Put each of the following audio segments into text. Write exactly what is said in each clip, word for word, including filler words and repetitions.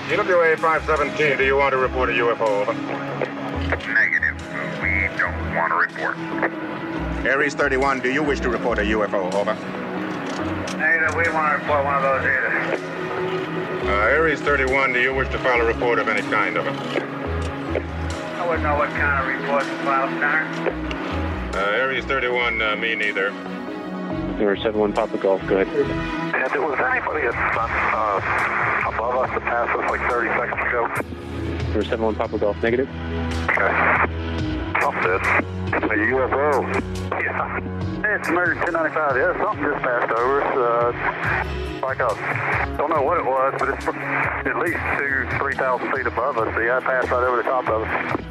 E W A five seventeen, do you want to report a U F O? Over. Negative. We don't want to report. Aries thirty-one, do you wish to report a U F O? Over. Negative. We want to report one of those either. Uh, Aries thirty-one, do you wish to file a report of any kind? Over. I wouldn't know what kind of report to file, Center. Uh, Aries thirty-one, uh, me neither. Zero seven one Papa Golf, go ahead. And there was anybody that's uh, above us that passed us like thirty seconds ago? Zero seven one Papa Golf, negative. Okay. Something. It's a U F O. Yeah. Hey, it's American ten ninety-five. Yeah, something just passed over us. Uh, like a, don't know what it was, but it's at least two, three thousand feet above us. So yeah, it passed right over the top of us.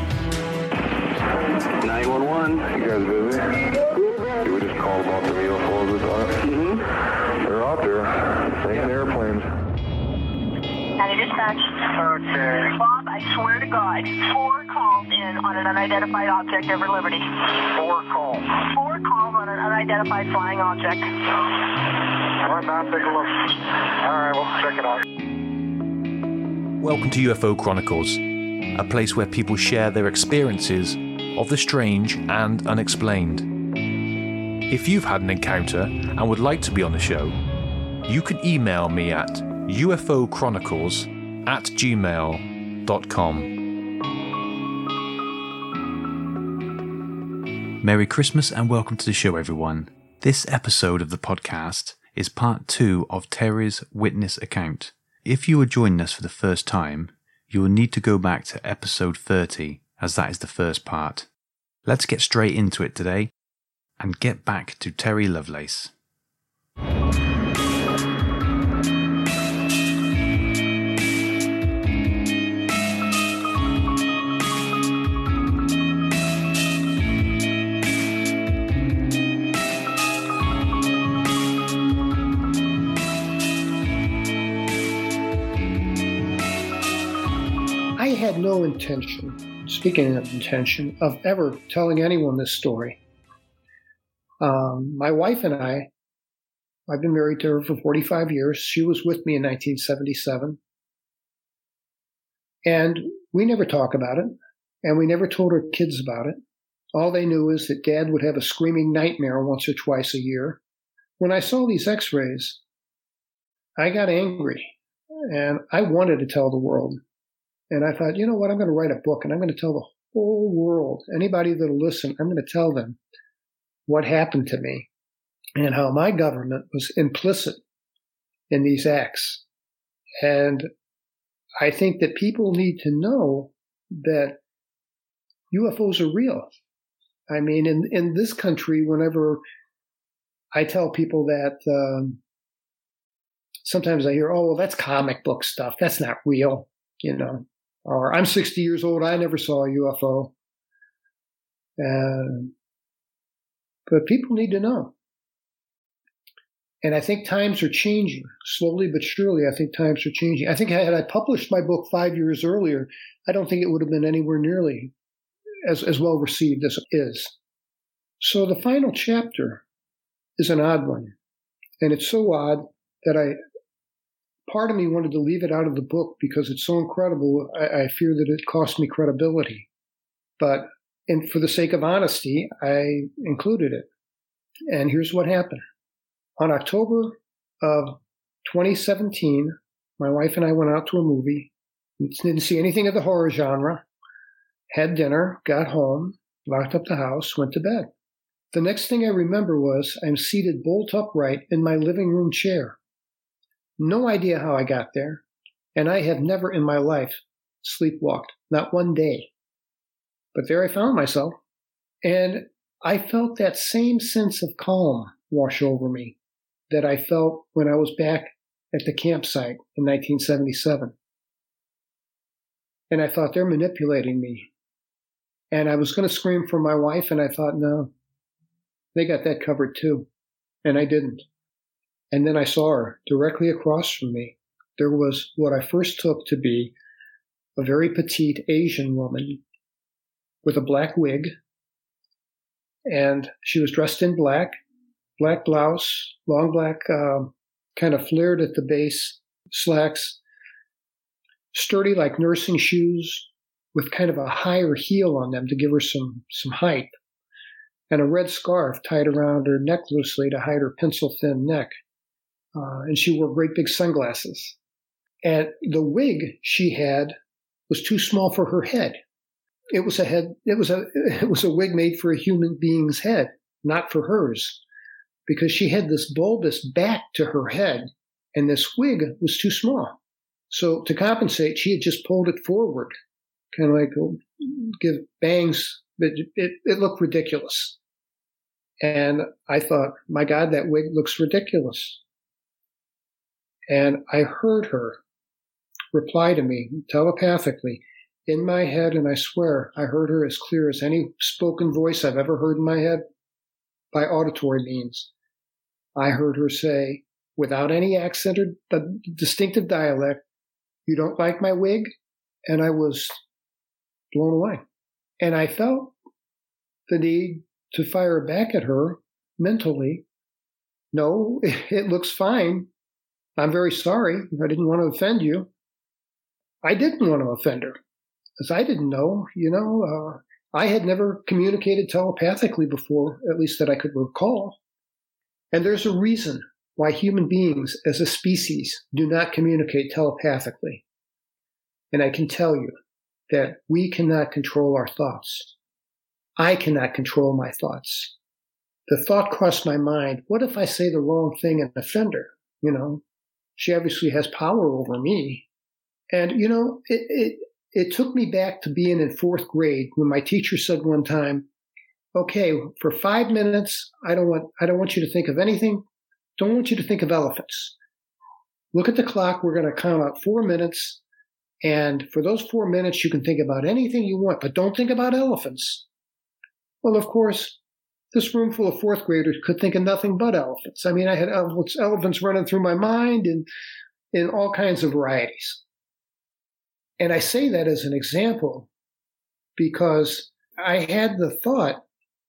nine one one. You guys busy? Did we just call about the U F Os we thought? Mm-hmm. They're out there. Taking airplanes. County Dispatch. Okay. Bob, I swear to God, four calls in on an unidentified object over Liberty. Four calls. Four calls on an unidentified flying object. All right, now take a look. All right, we'll check it out. Welcome to U F O Chronicles, a place where people share their experiences of the strange and unexplained. If you've had an encounter and would like to be on the show, you can email me at ufochronicles at gmail dot com. Merry Christmas and welcome to the show, everyone. This episode of the podcast is part two of Terry's witness account. If you are joining us for the first time, you will need to go back to episode thirty, as that is the first part. Let's get straight into it today and get back to Terry Lovelace. I had no intention, speaking of intention, of ever telling anyone this story. Um, my wife and I, I've been married to her for forty-five years. She was with me in nineteen seventy-seven. And we never talk about it, and we never told our kids about it. All they knew is that Dad would have a screaming nightmare once or twice a year. When I saw these x-rays, I got angry, and I wanted to tell the world. And I thought, you know what, I'm going to write a book, and I'm going to tell the whole world, anybody that'll listen, I'm going to tell them what happened to me and how my government was implicit in these acts. And I think that people need to know that U F Os are real. I mean, in, in this country, whenever I tell people that, um, sometimes I hear, oh, well, that's comic book stuff. That's not real, you know. Or I'm sixty years old. I never saw a U F O. Uh, but people need to know. And I think times are changing. Slowly but surely, I think times are changing. I think had I published my book five years earlier, I don't think it would have been anywhere nearly as, as well received as it is. So the final chapter is an odd one. And it's so odd that I... Part of me wanted to leave it out of the book because it's so incredible. I, I fear that it cost me credibility. But and for the sake of honesty, I included it. And here's what happened. On October of twenty seventeen, my wife and I went out to a movie. Didn't see anything of the horror genre. Had dinner, got home, locked up the house, went to bed. The next thing I remember was I'm seated bolt upright in my living room chair. No idea how I got there, and I have never in my life sleepwalked, not one day. But there I found myself, and I felt that same sense of calm wash over me that I felt when I was back at the campsite in nineteen seventy-seven. And I thought, they're manipulating me. And I was going to scream for my wife, and I thought, no, they got that covered too. And I didn't. And then I saw her directly across from me. There was what I first took to be a very petite Asian woman with a black wig. And she was dressed in black, black blouse, long black, uh, kind of flared at the base, slacks. sturdy like nursing shoes with kind of a higher heel on them to give her some, some height, and a red scarf tied around her neck loosely to hide her pencil-thin neck. Uh, and she wore great big sunglasses. And the wig she had was too small for her head. It was a head. It was a. It was a wig made for a human being's head, not for hers, because she had this bulbous back to her head, and this wig was too small. So to compensate, she had just pulled it forward, kind of like give bangs. But it, it looked ridiculous. And I thought, my God, that wig looks ridiculous. And I heard her reply to me telepathically in my head, and I swear I heard her as clear as any spoken voice I've ever heard in my head by auditory means. I heard her say, without any accent or distinctive dialect, "You don't like my wig?" And I was blown away. And I felt the need to fire back at her mentally. "No, it looks fine. I'm very sorry. I didn't want to offend you." I didn't want to offend her, because I didn't know, you know, uh, I had never communicated telepathically before, at least that I could recall. And there's a reason why human beings as a species do not communicate telepathically. And I can tell you that we cannot control our thoughts. I cannot control my thoughts. The thought crossed my mind, what if I say the wrong thing and offend her? You know, she obviously has power over me. And, you know, it, it, it took me back to being in fourth grade when my teacher said one time, "Okay, for five minutes, I don't want, I don't want you to think of anything. Don't want you to think of elephants. Look at the clock. We're going to count out four minutes. And for those four minutes, you can think about anything you want, but don't think about elephants." Well, of course, this room full of fourth graders could think of nothing but elephants. I mean, I had elephants, elephants running through my mind and in all kinds of varieties. And I say that as an example because I had the thought,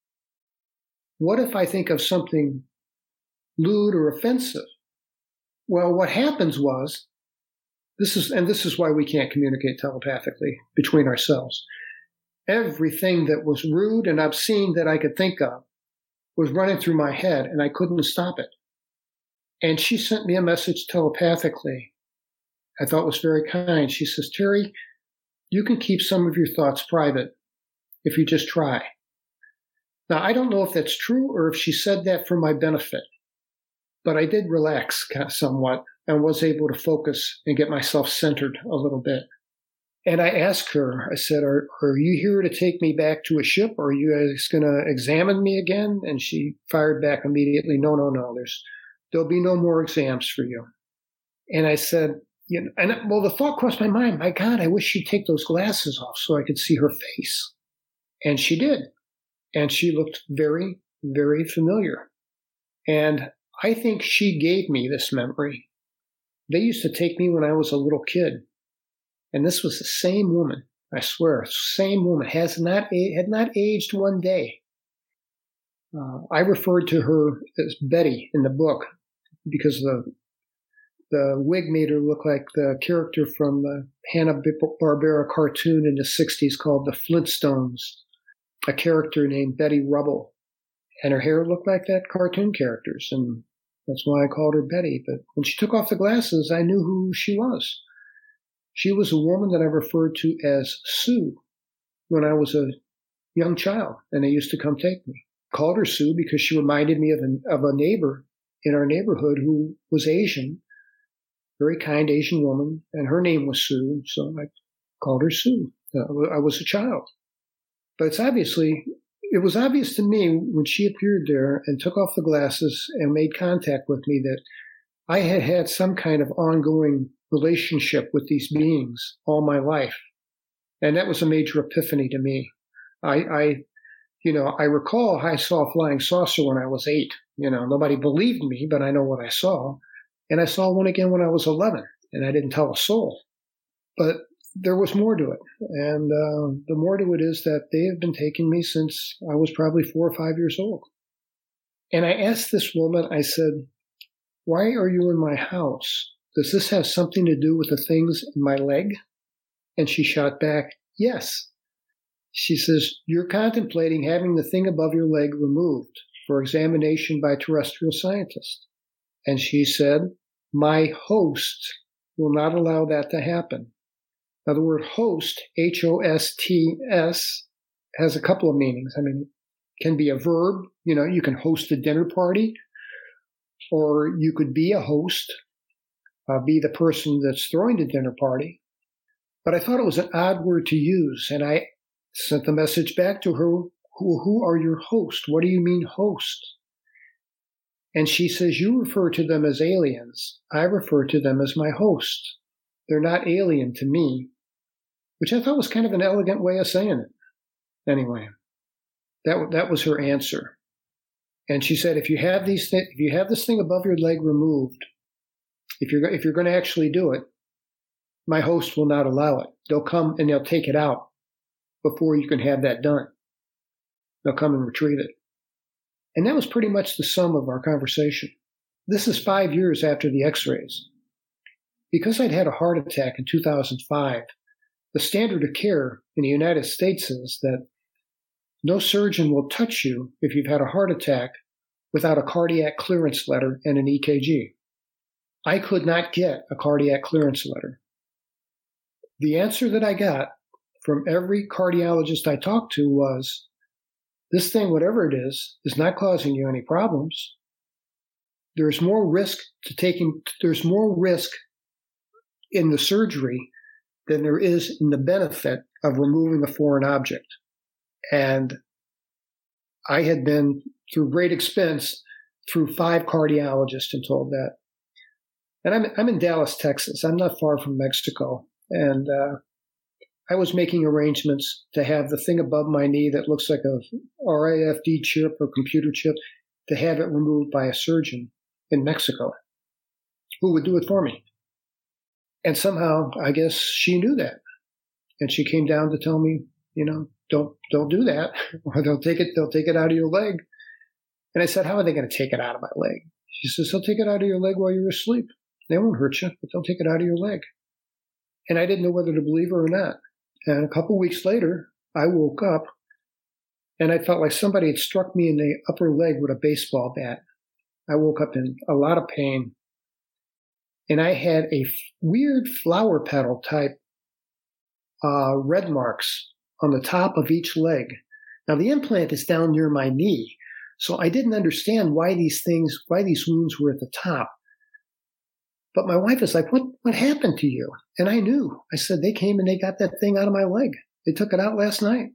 what if I think of something lewd or offensive? Well, what happens was, this is, and this is why we can't communicate telepathically between ourselves. Everything that was rude and obscene that I could think of was running through my head, and I couldn't stop it. And she sent me a message telepathically. I thought was very kind. She says, "Terry, you can keep some of your thoughts private if you just try." Now, I don't know if that's true or if she said that for my benefit, but I did relax somewhat and was able to focus and get myself centered a little bit. And I asked her, I said, are, are you here to take me back to a ship, or are you guys going to examine me again? And she fired back immediately, "No, no, no, there's, there'll be no more exams for you." And I said, you know, and well, the thought crossed my mind, my God, I wish she'd take those glasses off so I could see her face. And she did. And she looked very, very familiar. And I think she gave me this memory. They used to take me when I was a little kid. And this was the same woman, I swear, same woman, has not, had not aged one day. Uh, I referred to her as Betty in the book because the The wig made her look like the character from the Hanna-Barbera cartoon in the sixties called The Flintstones, a character named Betty Rubble. And her hair looked like that cartoon character's, and that's why I called her Betty. But when she took off the glasses, I knew who she was. She was a woman that I referred to as Sue when I was a young child, and they used to come take me. I called her Sue because she reminded me of, an, of a neighbor in our neighborhood who was Asian. Very kind Asian woman, and her name was Sue, so I called her Sue. Uh, I was a child. But it's obviously, it was obvious to me when she appeared there and took off the glasses and made contact with me that I had had some kind of ongoing relationship with these beings all my life. And that was a major epiphany to me. I, I you know, I recall I saw a flying saucer when I was eight. You know, nobody believed me, but I know what I saw. And I saw one again when I was eleven, and I didn't tell a soul. But there was more to it. And uh, the more to it is that they have been taking me since I was probably four or five years old. And I asked this woman, I said, "Why are you in my house? Does this have something to do with the things in my leg?" And she shot back, yes. She says, you're contemplating having the thing above your leg removed for examination by terrestrial scientists. And she said, my host will not allow that to happen. Now, the word host, H O S T S, has a couple of meanings. I mean, it can be a verb. You know, you can host a dinner party, or you could be a host, uh, be the person that's throwing the dinner party. But I thought it was an odd word to use, and I sent the message back to her, who, who are your hosts? What do you mean host? And she says, you refer to them as aliens. I refer to them as my host. They're not alien to me, which I thought was kind of an elegant way of saying it. Anyway, that that was her answer. And she said, if you have these th- if you have this thing above your leg removed, if you're if you're going to actually do it, my host will not allow it. They'll come and they'll take it out before you can have that done. They'll come and retrieve it. And that was pretty much the sum of our conversation. This is five years after the x-rays. Because I'd had a heart attack in two thousand five, the standard of care in the United States is that no surgeon will touch you if you've had a heart attack without a cardiac clearance letter and an E K G. I could not get a cardiac clearance letter. The answer that I got from every cardiologist I talked to was, this thing, whatever it is, is not causing you any problems. There's more risk to taking, there's more risk in the surgery than there is in the benefit of removing a foreign object. And I had been through great expense through five cardiologists and told that. And I'm, I'm in Dallas, Texas. I'm not far from Mexico. And uh, I was making arrangements to have the thing above my knee that looks like a R A F D chip or computer chip, to have it removed by a surgeon in Mexico who would do it for me. And somehow, I guess she knew that. And she came down to tell me, you know, don't don't do that, or they'll take it, they'll take it out of your leg. And I said, how are they going to take it out of my leg? She says, they'll take it out of your leg while you're asleep. They won't hurt you, but they'll take it out of your leg. And I didn't know whether to believe her or not. And a couple weeks later, I woke up and I felt like somebody had struck me in the upper leg with a baseball bat. I woke up in a lot of pain. And I had a f- weird flower petal type uh, red marks on the top of each leg. Now, the implant is down near my knee, so I didn't understand why these things, why these wounds were at the top. But my wife is like, what, what happened to you? And I knew. I said, they came and they got that thing out of my leg. They took it out last night.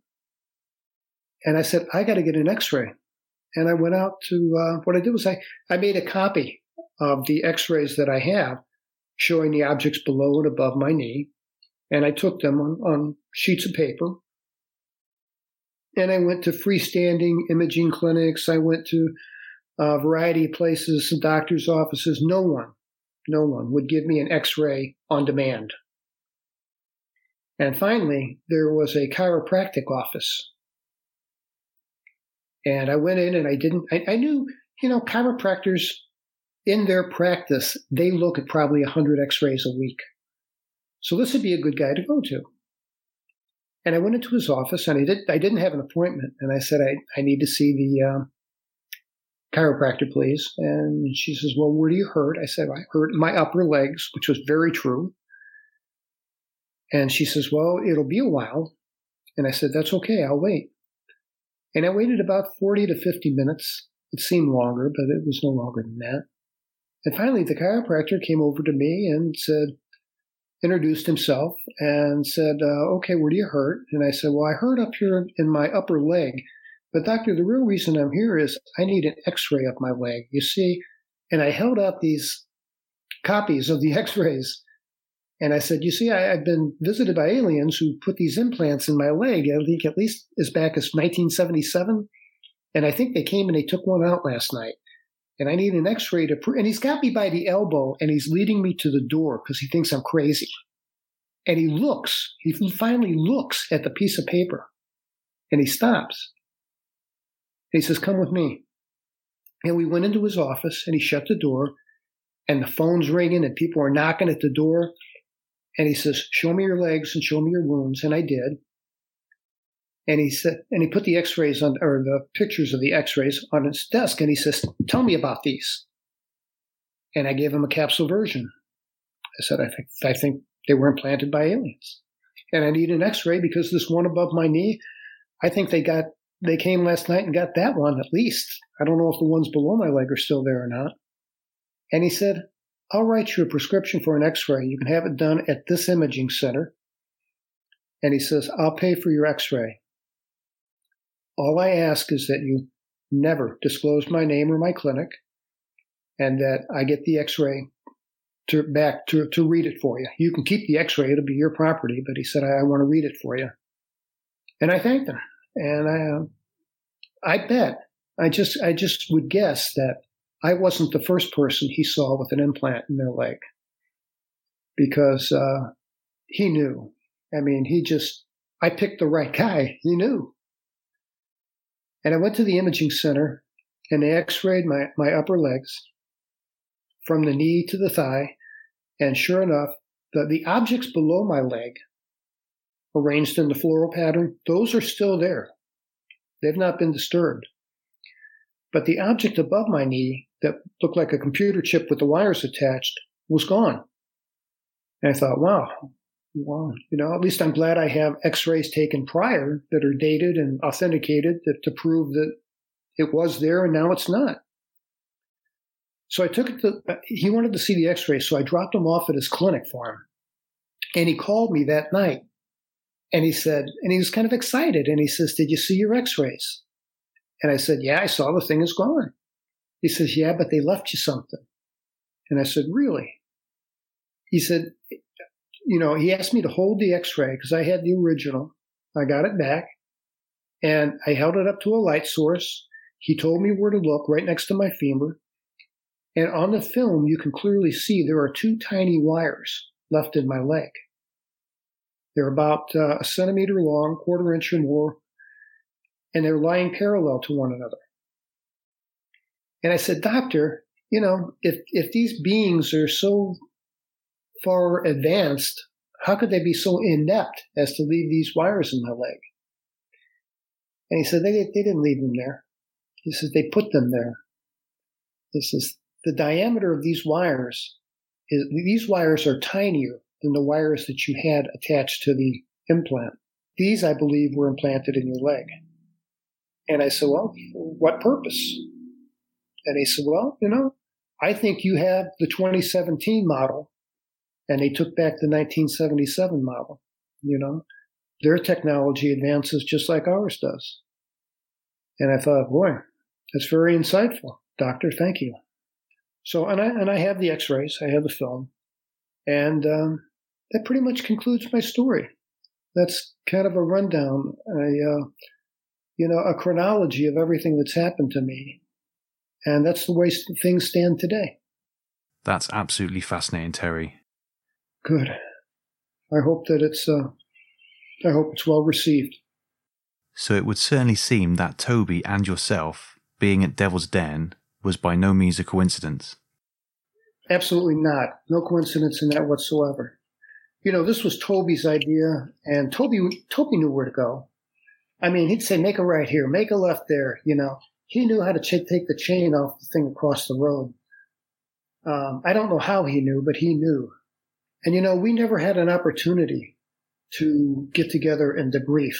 And I said, I got to get an x-ray. And I went out to, uh, what I did was I, I made a copy of the x-rays that I have showing the objects below and above my knee. And I took them on, on sheets of paper. And I went to freestanding imaging clinics. I went to a variety of places, doctor's offices. No one, no one would give me an x-ray on demand. And finally, there was a chiropractic office. And I went in and I didn't, I, I knew, you know, chiropractors in their practice, they look at probably one hundred x-rays a week. So this would be a good guy to go to. And I went into his office and I, did, I didn't have an appointment. And I said, I, I need to see the uh, chiropractor, please. And she says, well, where do you hurt? I said, I hurt my upper legs, which was very true. And she says, well, it'll be a while. And I said, that's okay. I'll wait. And I waited about forty to fifty minutes. It seemed longer, but it was no longer than that. And finally, the chiropractor came over to me and said, introduced himself and said, uh, okay, where do you hurt? And I said, well, I hurt up here in my upper leg. But doctor, the real reason I'm here is I need an x-ray of my leg. You see, and I held out these copies of the x-rays. And I said, you see, I, I've been visited by aliens who put these implants in my leg, I think at least as back as nineteen seventy-seven. And I think they came and they took one out last night. And I need an x-ray to prove. And he's got me by the elbow and he's leading me to the door because he thinks I'm crazy. And he looks, he finally looks at the piece of paper and he stops. And he says, come with me. And we went into his office and he shut the door and the phone's ringing and people are knocking at the door. And he says, show me your legs and show me your wounds. And I did. And he said, and he put the x-rays on, or the pictures of the x-rays on his desk. And he says, tell me about these. And I gave him a capsule version. I said, I think, I think they were implanted by aliens. And I need an x-ray because this one above my knee, I think they got, they came last night and got that one at least. I don't know if the ones below my leg are still there or not. And he said, I'll write you a prescription for an x-ray. You can have it done at this imaging center. And he says, I'll pay for your x-ray. All I ask is that you never disclose my name or my clinic, and that I get the x-ray to back to, to read it for you. You can keep the x-ray. It'll be your property. But he said, I, I want to read it for you. And I thanked him. And I, uh, I bet, I just, I just would guess that I wasn't the first person he saw with an implant in their leg, because uh, he knew. I mean, he just, I picked the right guy. He knew. And I went to the imaging center, and they x-rayed my, my upper legs from the knee to the thigh. And sure enough, the, the objects below my leg, arranged in the floral pattern, those are still there. They've not been disturbed. But the object above my knee that looked like a computer chip with the wires attached was gone. And I thought, wow, wow, you know, at least I'm glad I have x-rays taken prior that are dated and authenticated that, to prove that it was there and now it's not. So I took it to, he wanted to see the x-rays, so I dropped him off at his clinic for him. And he called me that night. And he said, and he was kind of excited. And he says, did you see your x-rays? And I said, yeah, I saw the thing is gone. He says, yeah, but they left you something. And I said, really? He said, you know, he asked me to hold the x-ray because I had the original. I got it back and I held it up to a light source. He told me where to look, right next to my femur. And on the film, you can clearly see there are two tiny wires left in my leg. They're about uh, a centimeter long, quarter inch or more, and they're lying parallel to one another. And I said, doctor, you know, if, if these beings are so far advanced, how could they be so inept as to leave these wires in my leg? And he said, they, they didn't leave them there. He says, they put them there. He says, the diameter of these wires, is these wires are tinier than the wires that you had attached to the implant. These, I believe, were implanted in your leg. And I said, well, for what purpose? And he said, well, you know, I think you have the twenty seventeen model, and they took back the nineteen seventy-seven model. You know, their technology advances just like ours does. And I thought, boy, that's very insightful, doctor. Thank you. So, and I and I have the x-rays. I have the film. And um, that pretty much concludes my story. That's kind of a rundown, a, uh, you know, a chronology of everything that's happened to me. And that's the way things stand today. That's absolutely fascinating, Terry. Good. I hope that it's, uh, I hope it's well received. So it would certainly seem that Toby and yourself being at Devil's Den was by no means a coincidence. Absolutely not. No coincidence in that whatsoever. You know, this was Toby's idea, and Toby Toby knew where to go. I mean, he'd say, make a right here, make a left there, you know. He knew how to ch- take the chain off the thing across the road. Um, I don't know how he knew, but he knew. And, you know, we never had an opportunity to get together and debrief.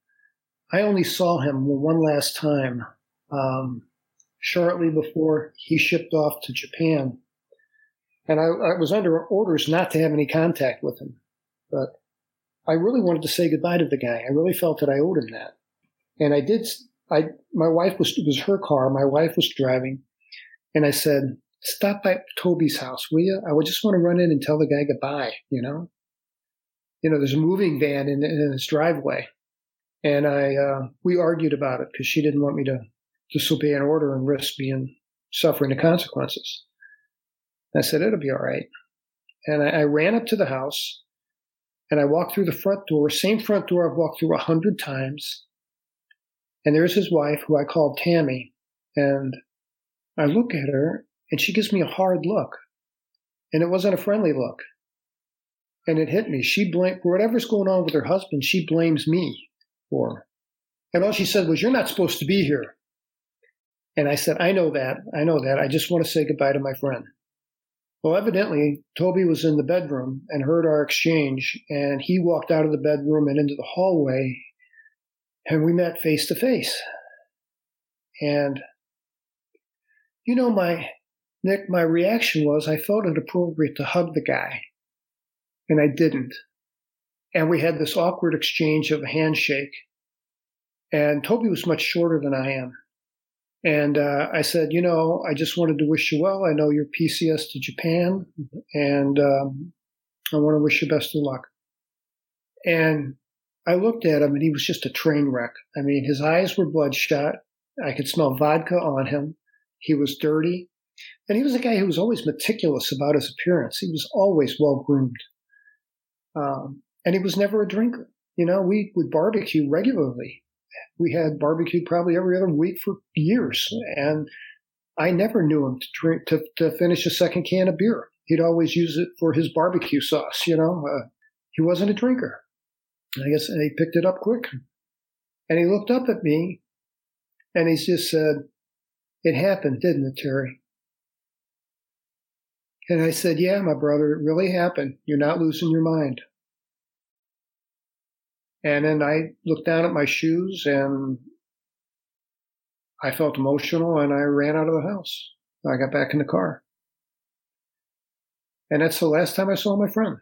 I only saw him one last time, um, shortly before he shipped off to Japan. And I, I was under orders not to have any contact with him. But I really wanted to say goodbye to the guy. I really felt that I owed him that. And I did. I my wife was, it was her car. My wife was driving. And I said, stop by Toby's house, will you? I would just want to run in and tell the guy goodbye, you know? You know, there's a moving van in, in his driveway. And I, uh, we argued about it because she didn't want me to disobey an order and risk being, suffering the consequences. I said, it'll be all right. And I, I ran up to the house and I walked through the front door, same front door I've walked through a hundred times. And there's his wife, who I called Tammy. And I look at her and she gives me a hard look. And it wasn't a friendly look. And it hit me. She blamed, whatever's going on with her husband, she blames me for. And all she said was, "You're not supposed to be here." And I said, "I know that. I know that. I just want to say goodbye to my friend." Well, evidently, Toby was in the bedroom and heard our exchange, and he walked out of the bedroom and into the hallway, and we met face to face. And, you know, my, Nick, my reaction was I felt it appropriate to hug the guy, and I didn't. And we had this awkward exchange of a handshake, and Toby was much shorter than I am. And uh, I said, you know, I just wanted to wish you well. I know you're P C S to Japan, and um, I want to wish you best of luck. And I looked at him, and he was just a train wreck. I mean, his eyes were bloodshot. I could smell vodka on him. He was dirty. And he was a guy who was always meticulous about his appearance. He was always well-groomed. Um, and he was never a drinker. You know, we would barbecue regularly. We had barbecue probably every other week for years, and I never knew him to drink to, to finish a second can of beer. He'd always use it for his barbecue sauce. You know, uh, he wasn't a drinker. I guess and he picked it up quick, and he looked up at me, and he just said, "It happened, didn't it, Terry?" And I said, "Yeah, my brother, it really happened. You're not losing your mind." And then I looked down at my shoes, and I felt emotional, and I ran out of the house. I got back in the car. And that's the last time I saw my friend.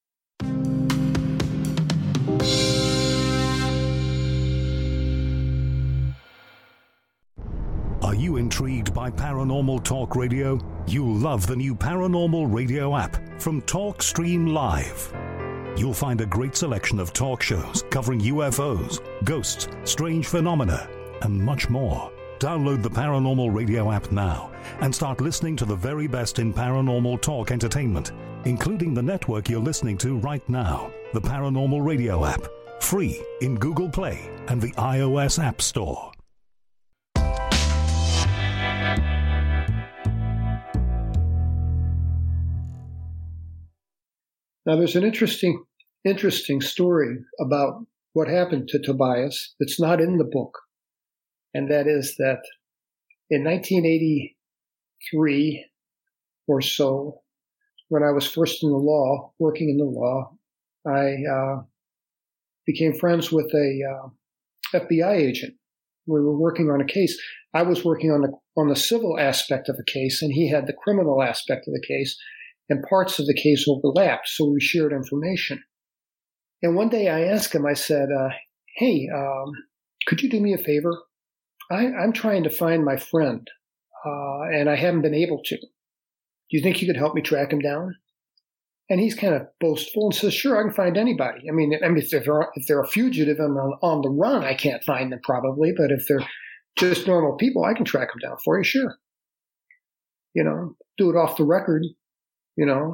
Are you intrigued by Paranormal Talk Radio? You'll love the new Paranormal Radio app from TalkStream Live. You'll find a great selection of talk shows covering U F Os, ghosts, strange phenomena, and much more. Download the Paranormal Radio app now and start listening to the very best in paranormal talk entertainment, including the network you're listening to right now, the Paranormal Radio app, free in Google Play and the iOS App Store. Now, there's an interesting, interesting story about what happened to Tobias that's not in the book. And that is that in nineteen eighty-three or so, when I was first in the law, working in the law, I uh, became friends with a uh, F B I agent. We were working on a case. I was working on the, on the civil aspect of the case, and he had the criminal aspect of the case. And parts of the case overlapped, so we shared information. And one day I asked him, I said, uh, hey, um, could you do me a favor? I, I'm trying to find my friend, uh, and I haven't been able to. Do you think you could help me track him down? And he's kind of boastful and says, sure, I can find anybody. I mean, I mean if, they're, if they're a fugitive and on, on the run, I can't find them probably, but if they're just normal people, I can track them down for you, sure. You know, do it off the record. You know,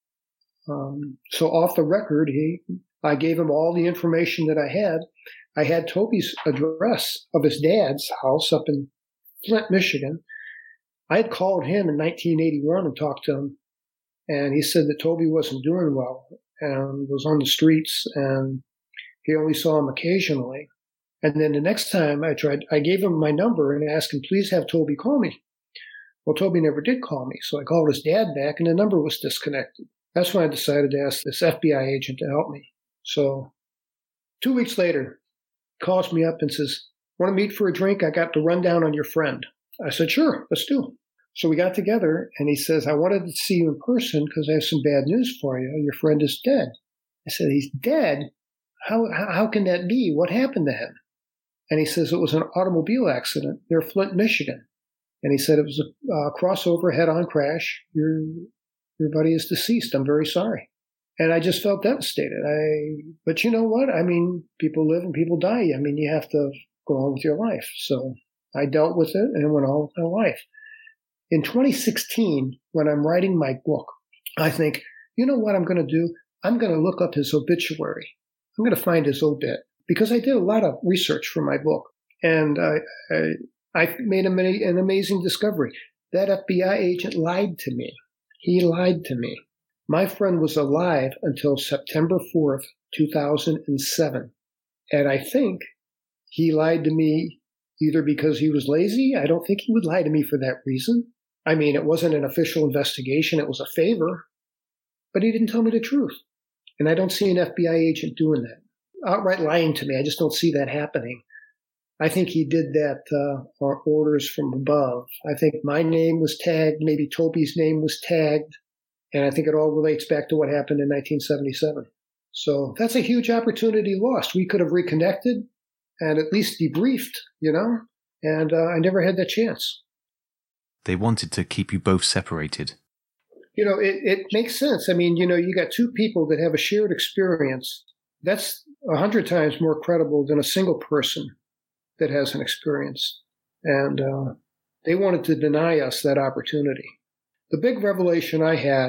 um, so off the record, he, I gave him all the information that I had. I had Toby's address of his dad's house up in Flint, Michigan. I had called him in nineteen eighty-one and talked to him, and he said that Toby wasn't doing well and was on the streets, and he only saw him occasionally. And then the next time I tried, I gave him my number and asked him, please have Toby call me. Well, Toby never did call me, so I called his dad back, and the number was disconnected. That's when I decided to ask this F B I agent to help me. So two weeks later, he calls me up and says, want to meet for a drink? I got the rundown on your friend. I said, sure, let's do it. So we got together, and he says, I wanted to see you in person because I have some bad news for you. Your friend is dead. I said, he's dead? How, how, how can that be? What happened to him? And he says, it was an automobile accident near Flint, Michigan. And he said it was a uh, crossover head-on crash. Your your buddy is deceased. I'm very sorry. And I just felt devastated. I, but you know what? I mean, people live and people die. I mean, you have to go on with your life. So I dealt with it and went on with my life. In twenty sixteen, when I'm writing my book, I think, you know what I'm going to do? I'm going to look up his obituary. I'm going to find his obit because I did a lot of research for my book. And I, I I made an amazing discovery. That F B I agent lied to me. He lied to me. My friend was alive until September fourth, two thousand seven. And I think he lied to me either because he was lazy. I don't think he would lie to me for that reason. I mean, it wasn't an official investigation. It was a favor. But he didn't tell me the truth. And I don't see an F B I agent doing that. Outright lying to me. I just don't see that happening. I think he did that uh, on orders from above. I think my name was tagged. Maybe Toby's name was tagged. And I think it all relates back to what happened in nineteen seventy-seven. So that's a huge opportunity lost. We could have reconnected and at least debriefed, you know, and uh, I never had that chance. They wanted to keep you both separated. You know, it, it makes sense. I mean, you know, you got two people that have a shared experience. That's a hundred times more credible than a single person that has an experience. And uh, they wanted to deny us that opportunity. The big revelation I had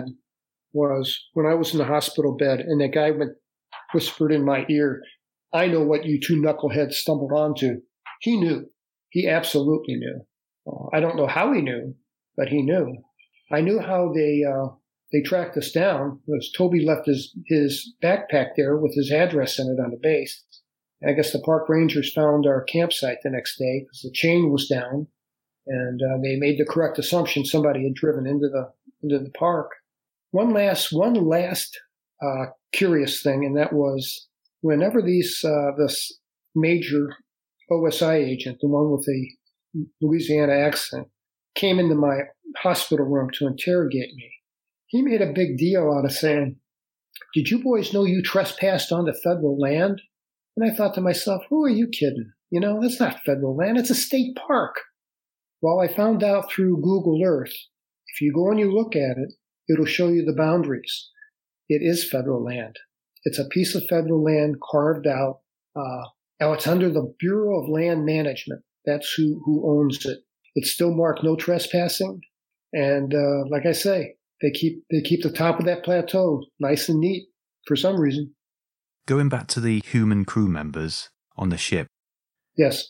was when I was in the hospital bed and that guy went, whispered in my ear, "I know what you two knuckleheads stumbled onto." He knew. He absolutely knew. Uh, I don't know how he knew, but he knew. I knew how they uh, they tracked us down. Because Toby left his, his backpack there with his address in it on the base. And I guess the park rangers found our campsite the next day because the chain was down. And uh, they made the correct assumption somebody had driven into the into the park. One last one last uh, curious thing, and that was whenever these uh, this major O S I agent, the one with the Louisiana accent, came into my hospital room to interrogate me, he made a big deal out of saying, "Did you boys know you trespassed onto federal land?" And I thought to myself, who are you kidding? You know, that's not federal land. It's a state park. Well, I found out through Google Earth, if you go and you look at it, it'll show you the boundaries. It is federal land. It's a piece of federal land carved out. Uh, now, it's under the Bureau of Land Management. That's who, who owns it. It's still marked no trespassing. And uh, like I say, they keep they keep the top of that plateau nice and neat for some reason. Going back to the human crew members on the ship. Yes.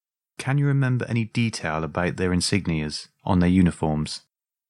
Can you remember any detail about their insignias on their uniforms?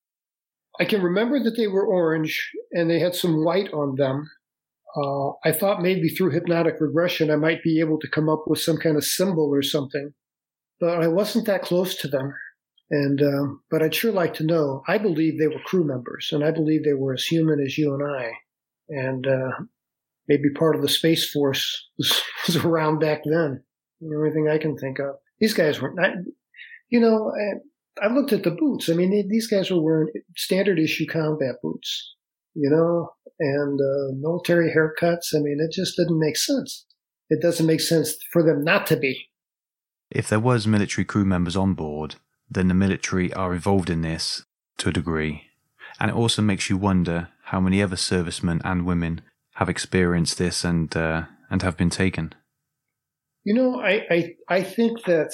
I can remember that they were orange and they had some white on them. Uh, I thought maybe through hypnotic regression I might be able to come up with some kind of symbol or something, but I wasn't that close to them. And uh, but I'd sure like to know. I believe they were crew members, and I believe they were as human as you and I. And uh, maybe part of the Space Force was, was around back then. The only thing I can think of. These guys were not, you know, I, I looked at the boots. I mean, they, these guys were wearing standard issue combat boots, you know, and uh, military haircuts. I mean, it just didn't make sense. It doesn't make sense for them not to be. If there was military crew members on board, then the military are involved in this to a degree. And it also makes you wonder how many other servicemen and women have experienced this and uh, and have been taken. You know, I, I, I think that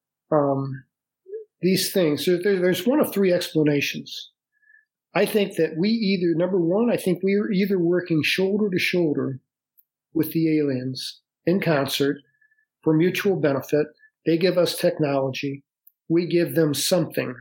um, these things, there, there's one of three explanations. I think that we either, number one, I think we are either working shoulder to shoulder with the aliens in concert for mutual benefit. They give us technology. We give them something.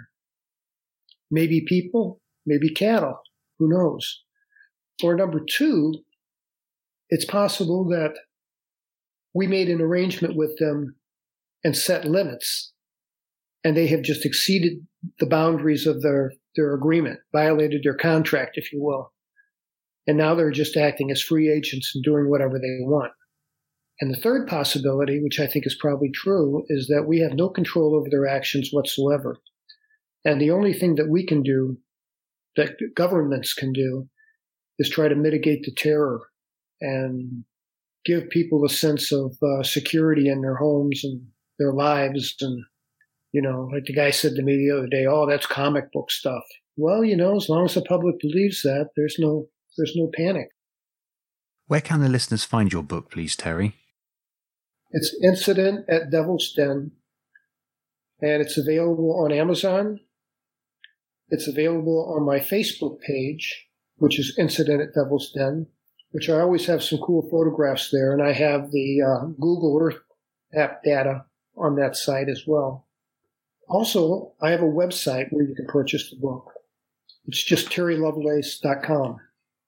Maybe people, maybe cattle, who knows? Or number two, it's possible that we made an arrangement with them and set limits, and they have just exceeded the boundaries of their, their agreement, violated their contract, if you will. And now they're just acting as free agents and doing whatever they want. And the third possibility, which I think is probably true, is that we have no control over their actions whatsoever. And the only thing that we can do, that governments can do, is try to mitigate the terror and give people a sense of uh, security in their homes and their lives. And, you know, like the guy said to me the other day, "Oh, that's comic book stuff." Well, you know, as long as the public believes that, there's no there's no panic. Where can the listeners find your book, please, Terry? It's Incident at Devil's Den, and it's available on Amazon. It's available on my Facebook page, which is Incident at Devil's Den, which I always have some cool photographs there, and I have the uh, Google Earth app data on that site as well. Also, I have a website where you can purchase the book. It's just terry lovelace dot com.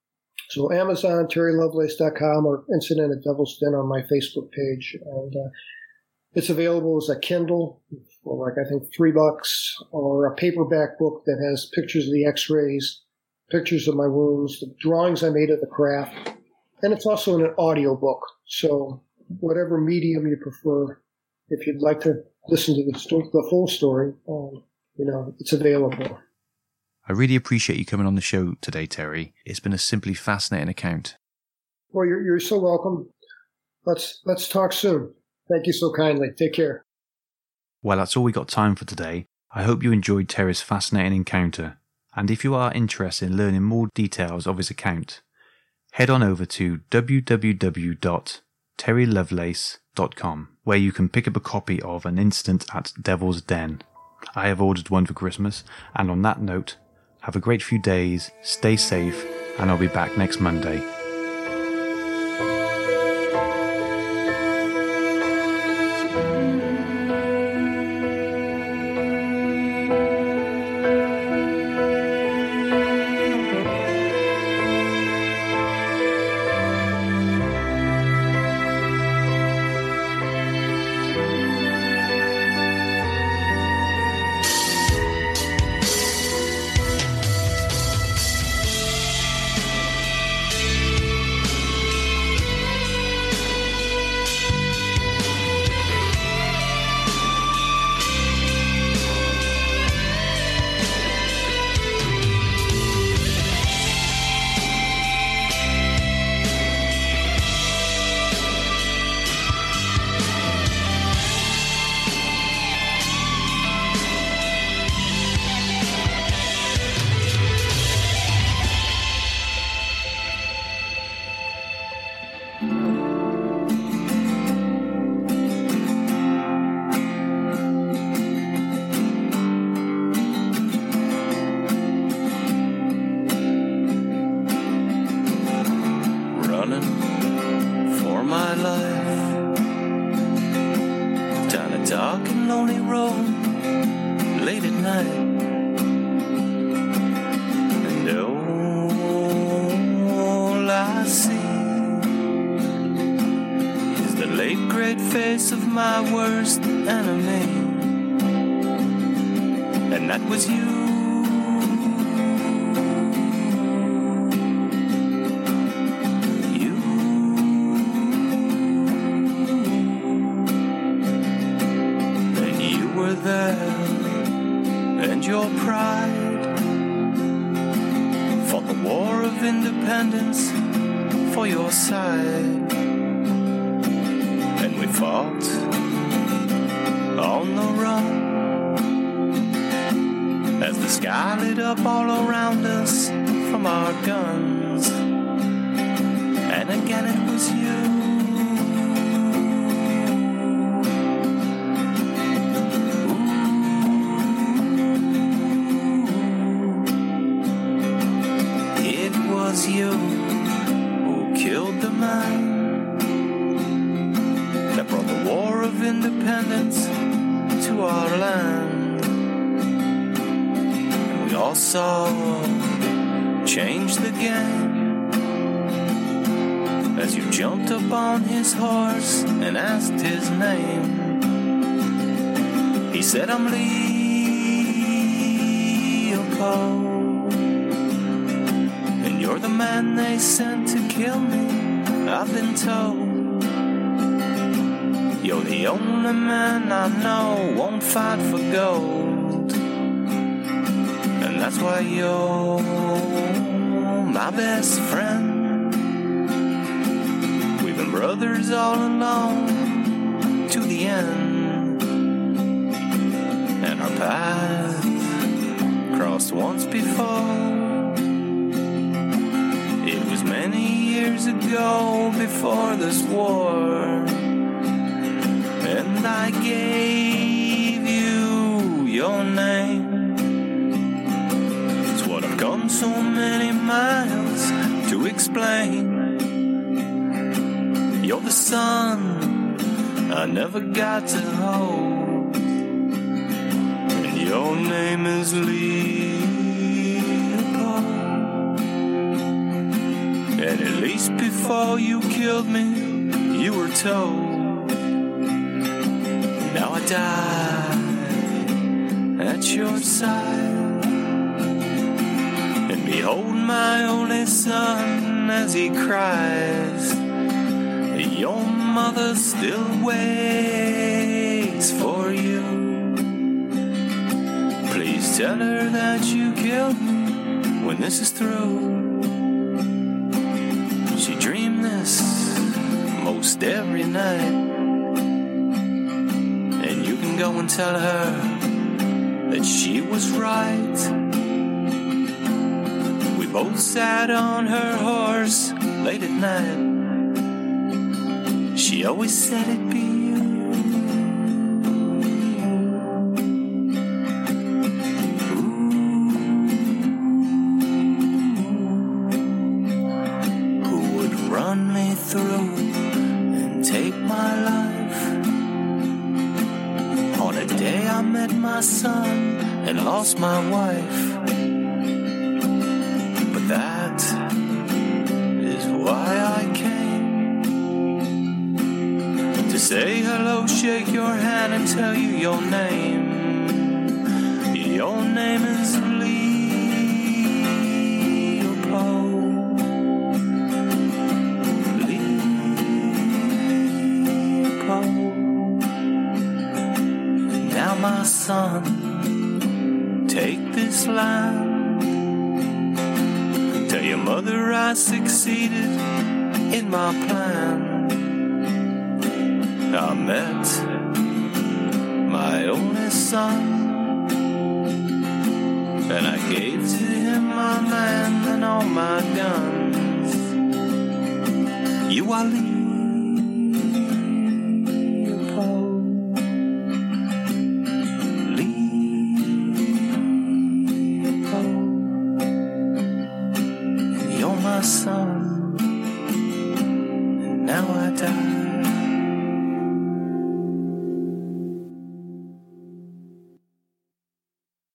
So Amazon, terry lovelace dot com, or Incident at Devil's Den on my Facebook page. And uh, it's available as a Kindle for like, I think, three bucks, or a paperback book that has pictures of the x-rays, pictures of my wounds, the drawings I made of the craft. And it's also in an audio book. So whatever medium you prefer, if you'd like to listen to the, sto- the whole story, um, you know, it's available. I really appreciate you coming on the show today, Terry. It's been a simply fascinating account. Well, you're, you're so welcome. Let's let's talk soon. Thank you so kindly. Take care. Well, that's all we got time for today. I hope you enjoyed Terry's fascinating encounter. And if you are interested in learning more details of his account, head on over to w w w dot terry lovelace dot com, where you can pick up a copy of An Incident at Devil's Den. I have ordered one for Christmas, and on that note, have a great few days, stay safe, and I'll be back next Monday. Said I'm Leopold, and you're the man they sent to kill me. I've been told you're the only man I know won't fight for gold, and that's why you're my best friend. We've been brothers all along to the end. Our paths crossed once before. It was many years ago, before this war, and I gave you your name. It's what I've come so many miles to explain. You're the son I never got to hold. Your name is Leopold, And at least before you killed me, you were told. Now I die at your side, and behold my only son as he cries. Your mother still waits for you. Please tell her that you killed me when this is through. She dreamed this most every night, and you can go and tell her that she was right. We both sat on her horse late at night. She always said it'd be you. Who would run me through and take my life? On a day I met my son and lost my wife. But that is why I came. Say hello, shake your hand, and tell you your name. Your name is Leopold. Leopold. Now my son, take this land. Tell your mother I succeeded in my plan. I met my only son, and I gave to him my land and all my guns. You are Leopold, Leopold, and you're my son, and now I die.